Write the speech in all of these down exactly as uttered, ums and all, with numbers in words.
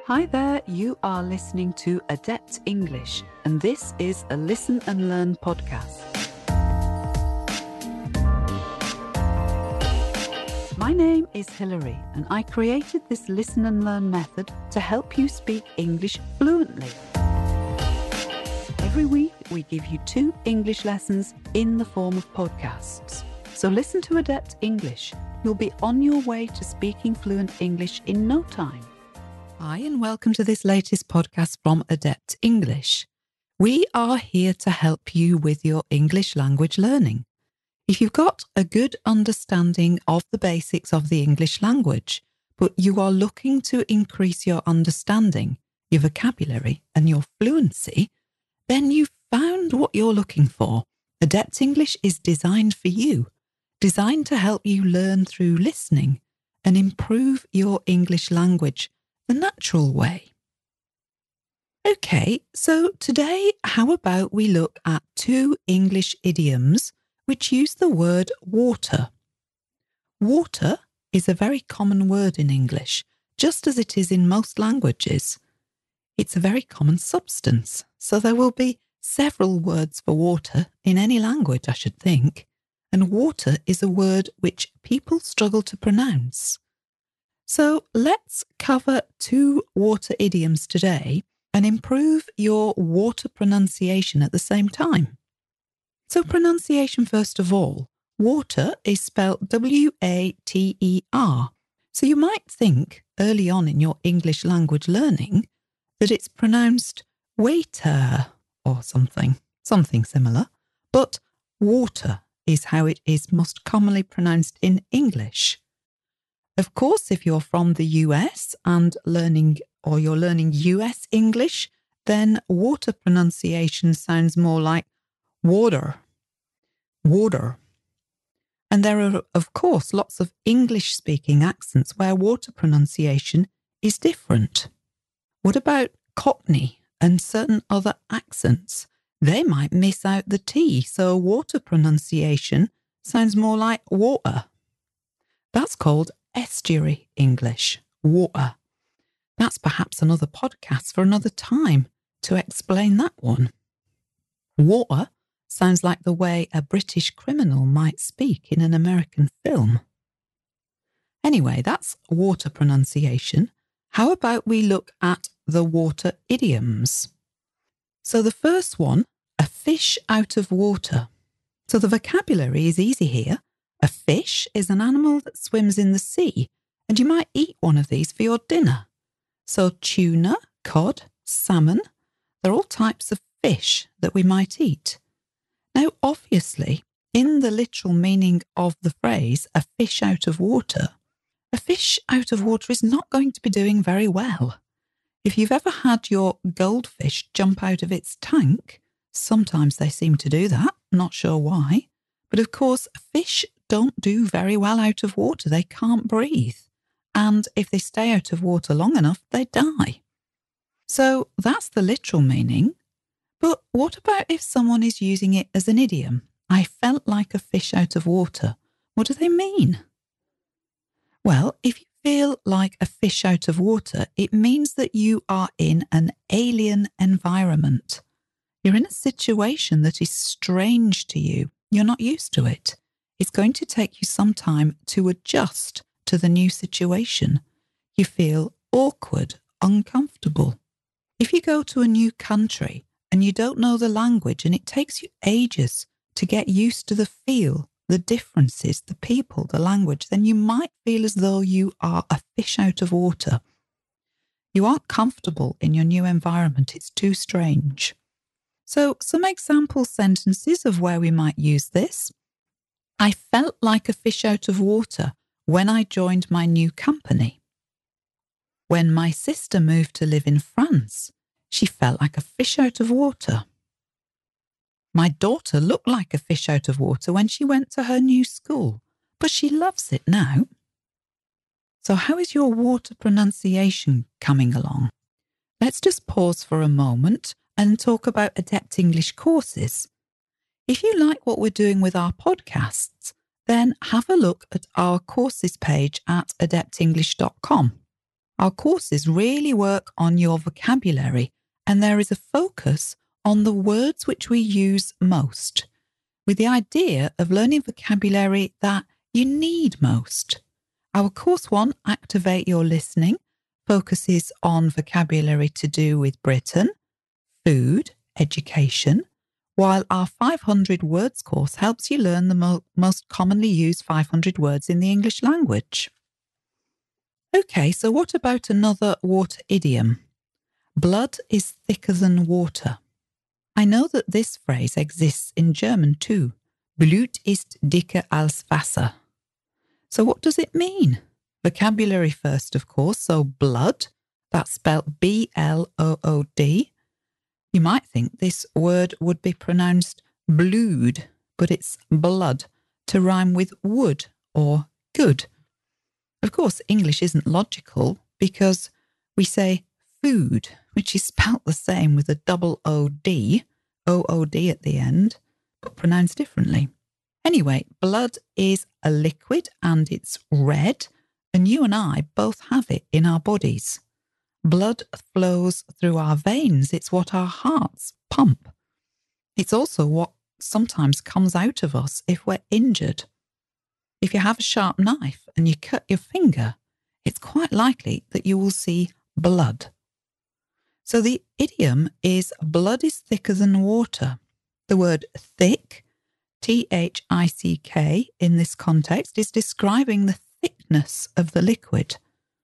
Hi there, you are listening to Adept English, and this is a Listen and Learn podcast. My name is Hilary, and I created this Listen and Learn method to help you speak English fluently. Every week, we give you two English lessons in the form of podcasts. So listen to Adept English. You'll be on your way to speaking fluent English in no time. Hi, and welcome to this latest podcast from Adept English. We are here to help you with your English language learning. If you've got a good understanding of the basics of the English language, but you are looking to increase your understanding, your vocabulary, and your fluency, then you've found what you're looking for. Adept English is designed for you, designed to help you learn through listening and improve your English language the natural way. Okay, so today, how about we look at two English idioms which use the word water. Water is a very common word in English, just as it is in most languages. It's a very common substance, so there will be several words for water in any language, I should think, and water is a word which people struggle to pronounce. So let's cover two water idioms today and improve your water pronunciation at the same time. So pronunciation first of all. Water is spelled W A T E R. So you might think early on in your English language learning that it's pronounced waiter or something, something similar. But water is how it is most commonly pronounced in English. Of course, if you're from the U S and learning, or you're learning U S English, then water pronunciation sounds more like water, water. And there are, of course, lots of English-speaking accents where water pronunciation is different. What about Cockney and certain other accents? They might miss out the T, so water pronunciation sounds more like water. That's called estuary English, water. That's perhaps another podcast for another time to explain that one. Water sounds like the way a British criminal might speak in an American film. Anyway, that's water pronunciation. How about we look at the water idioms? So the first one, a fish out of water. So the vocabulary is easy here. A fish is an animal that swims in the sea, and you might eat one of these for your dinner. So tuna, cod, salmon, they're all types of fish that we might eat. Now, obviously, in the literal meaning of the phrase, a fish out of water, a fish out of water is not going to be doing very well. If you've ever had your goldfish jump out of its tank, sometimes they seem to do that, not sure why, but of course, fish don't do very well out of water. They can't breathe. And if they stay out of water long enough, they die. So that's the literal meaning. But what about if someone is using it as an idiom? I felt like a fish out of water. What do they mean? Well, if you feel like a fish out of water, it means that you are in an alien environment. You're in a situation that is strange to you. You're not used to it. It's going to take you some time to adjust to the new situation. You feel awkward, uncomfortable. If you go to a new country and you don't know the language and it takes you ages to get used to the feel, the differences, the people, the language, then you might feel as though you are a fish out of water. You aren't comfortable in your new environment. It's too strange. So some example sentences of where we might use this. I felt like a fish out of water when I joined my new company. When my sister moved to live in France, she felt like a fish out of water. My daughter looked like a fish out of water when she went to her new school, but she loves it now. So how is your water pronunciation coming along? Let's just pause for a moment and talk about Adept English courses. If you like what we're doing with our podcasts, then have a look at our courses page at adept english dot com. Our courses really work on your vocabulary, and there is a focus on the words which we use most, with the idea of learning vocabulary that you need most. Our course one, Activate Your Listening, focuses on vocabulary to do with Britain, food, education, while our five hundred words course helps you learn the mo- most commonly used five hundred words in the English language. Okay, so what about another water idiom? Blood is thicker than water. I know that this phrase exists in German too. Blut ist dicker als Wasser. So what does it mean? Vocabulary first, of course. So blood, that's spelled B L O O D. You might think this word would be pronounced blood, but it's blood, to rhyme with wood or good. Of course, English isn't logical because we say food, which is spelt the same with a double O D, O O D at the end, but pronounced differently. Anyway, blood is a liquid and it's red, and you and I both have it in our bodies. Blood flows through our veins. It's what our hearts pump. It's also what sometimes comes out of us if we're injured. If you have a sharp knife and you cut your finger, it's quite likely that you will see blood. So the idiom is blood is thicker than water. The word thick, T H I C K, in this context is describing the thickness of the liquid.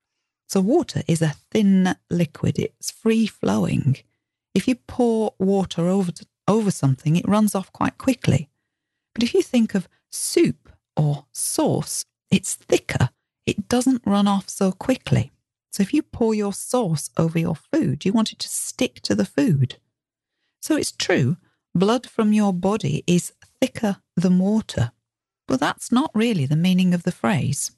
So water is a thin liquid. It's free-flowing. If you pour water over, to, over something, it runs off quite quickly. But if you think of soup or sauce, it's thicker. It doesn't run off so quickly. So if you pour your sauce over your food, you want it to stick to the food. So it's true, blood from your body is thicker than water. But that's not really the meaning of the phrase.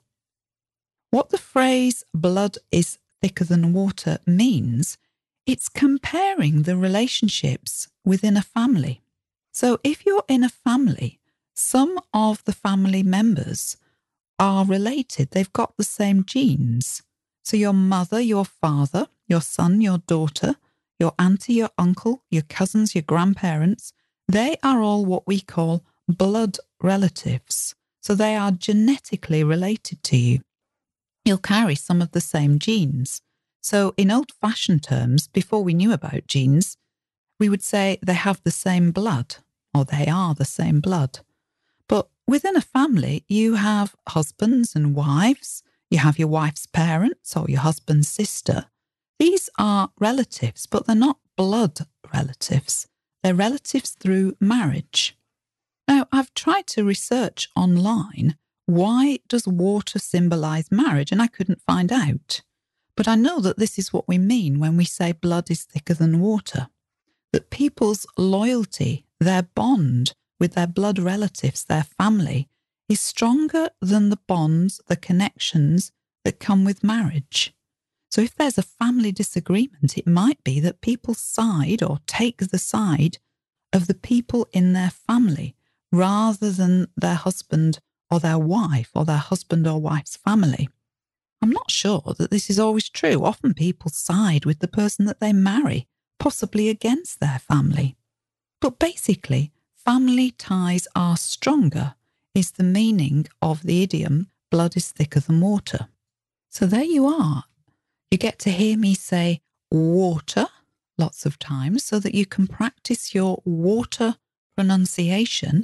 What the phrase blood is thicker than water means, it's comparing the relationships within a family. So if you're in a family, some of the family members are related. They've got the same genes. So your mother, your father, your son, your daughter, your auntie, your uncle, your cousins, your grandparents, they are all what we call blood relatives. So they are genetically related to you. You'll carry some of the same genes. So in old-fashioned terms, before we knew about genes, we would say they have the same blood, or they are the same blood. But within a family, you have husbands and wives, you have your wife's parents or your husband's sister. These are relatives, but they're not blood relatives. They're relatives through marriage. Now, I've tried to research online, why does water symbolise marriage? And I couldn't find out. But I know that this is what we mean when we say blood is thicker than water. That people's loyalty, their bond with their blood relatives, their family, is stronger than the bonds, the connections that come with marriage. So if there's a family disagreement, it might be that people side or take the side of the people in their family rather than their husband or their wife or their husband or wife's family. I'm not sure that this is always true. Often people side with the person that they marry, possibly against their family. But basically, family ties are stronger is the meaning of the idiom, blood is thicker than water. So there you are. You get to hear me say water lots of times so that you can practice your water pronunciation,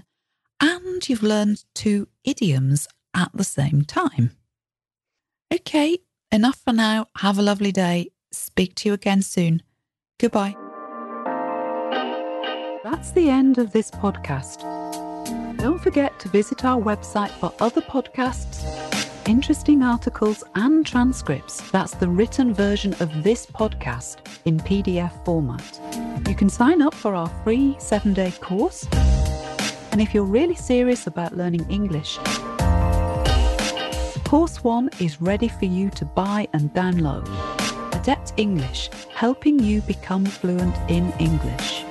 and you've learned two idioms at the same time. Okay, enough for now. Have a lovely day. Speak to you again soon. Goodbye. That's the end of this podcast. Don't forget to visit our website for other podcasts, interesting articles and transcripts. That's the written version of this podcast in P D F format. You can sign up for our free seven-day course. And if you're really serious about learning English, Course one is ready for you to buy and download. Adept English, helping you become fluent in English.